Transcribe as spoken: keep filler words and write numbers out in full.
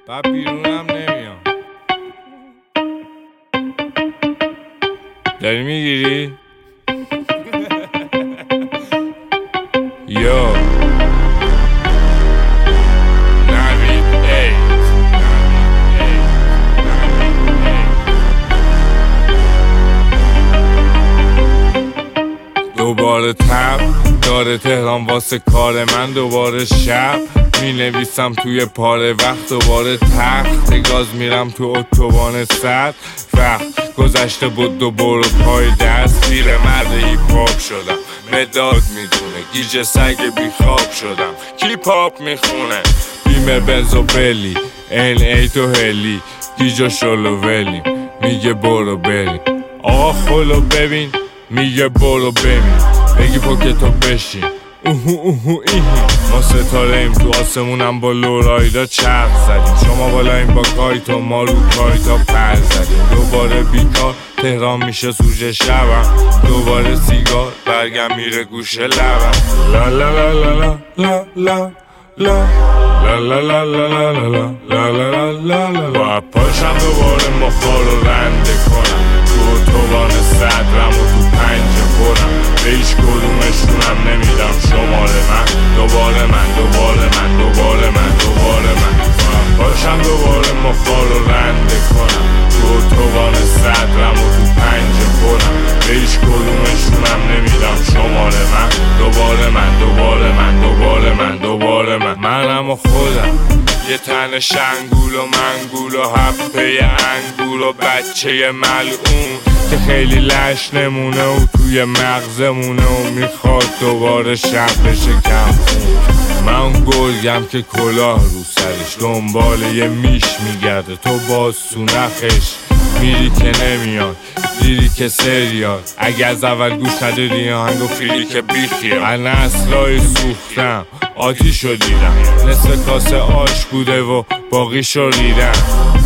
و بیرونم نمیام. داری میگیری؟ یو دوباره تب داره تهران واسه کار من، دوباره شب می نویسم توی پاره وقت، دوباره تخت گاز میرم تو اتوبان صد وقت گذشته بود دو برو پای دست زیر مرد هیپ هاپ شدم، مداد میدونه گیج سگ بی خواب شدم، کی پاپ میخونه بیمه بنز و بلی این ای تو هلی گیج و شلو ولی میگه برو بریم آقا خلو ببین میگه برو ببین بگی پاکتو بشین اوهو اوهو ایهی ما ستاره ایم تو آسمونم با لورایدا چرخ زدیم، شما بالاییم با کایتو ما رو کایتا پر زدیم، دوباره بیکار تهران میشه سوژه شبم، دوباره سیگار برگم میره گوشه لبم لا لا لا لا لا لا لا لا لا لا لا لا لا لا لا لا لا با پاشم دوباره مخار رو رنده کنم تو اتوبان صدرم و تو پنجه خورم به هیچ کدومشونم نمیدم شماره من دوباره من دوباره من دوباره من دوباره من پاشم دوباره مخار رو رنده کنم تو اتوبان صدرم و تو پنجه خورم به هیچ کدومشونم نمیدم شماره من دوباره من دوباره من دوباره من دوباره من منم و خودم یه تن شنگول و منگول و هفته انگول و بچه ملعون که خیلی لش نمونه و توی مغزمونه و میخواد دوباره شب بشه کم خون. من گرگم که کلاه رو سرش دنبال یه میش میگرده، تو باز سونخش میری که نمیاد دیری که سریال اگه از اول گوش نداری آهنگ و فیلی که بیخیه من اصلای سوختم آتیشو دیدم نصف کاسه آش بوده و باقیشو ریدم